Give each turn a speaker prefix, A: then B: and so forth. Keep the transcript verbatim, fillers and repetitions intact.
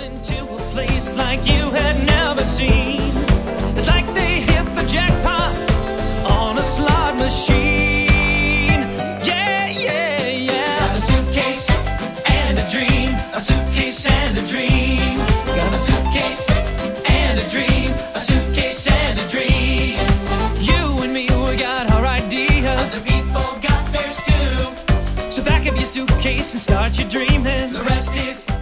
A: into a place like you had never seen. It's like they hit the jackpot on a slot machine. Yeah, yeah, yeah. Got a suitcase and a dream, a suitcase and a dream. Got a suitcase and a dream, a suitcase and a dream. You and me, we got our ideas. Other people got theirs too. So pack up your suitcase and start your dreaming. The rest is